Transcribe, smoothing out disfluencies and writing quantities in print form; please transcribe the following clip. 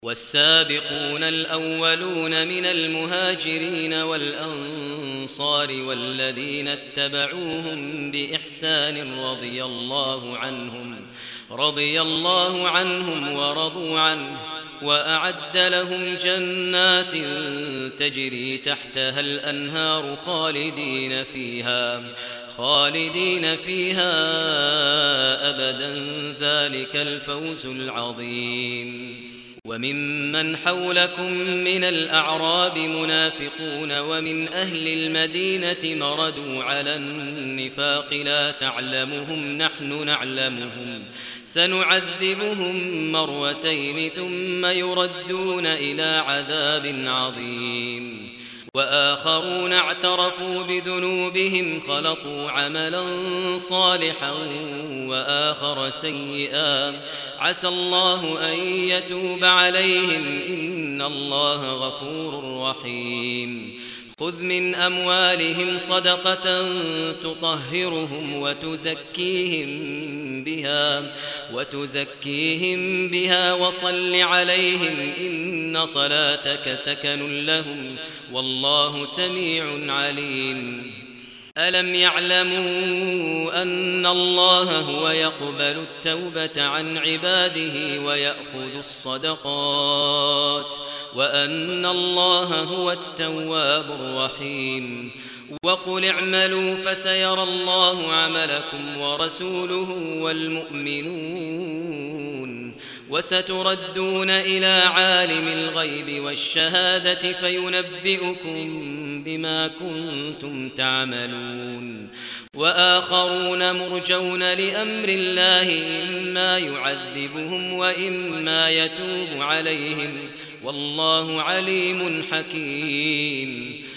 والسابقون الأولون من المهاجرين والأنصار والذين اتبعوهم بإحسان رضي الله عنهم ورضوا عنه وأعد لهم جنات تجري تحتها الأنهار خالدين فيها أبدا، ذلك الفوز العظيم. وممن حولكم من الأعراب منافقون ومن أهل المدينة مردوا على النفاق لا تعلمهم نحن نعلمهم سنعذبهم مرتين ثم يردون إلى عذاب عظيم. وآخرون اعترفوا بذنوبهم خلطوا عملا صالحا وآخر سيئا عسى الله أن يتوب عليهم إن الله غفور رحيم. خذ من أموالهم صدقة تطهرهم وتزكيهم بها وصل عليهم إن صلاتك سكن لهم والله سميع عليم. ألم يعلموا أن الله هو يقبل التوبة عن عباده ويأخذ الصدقات وأن الله هو التواب الرحيم. وقل اعملوا فسيرى الله عملكم ورسوله والمؤمنون وستردون إلى عالم الغيب والشهادة فينبئكم بما كنتم تعملون. وآخرون مرجون لأمر الله إما يعذبهم وإما يتوب عليهم والله عليم حكيم.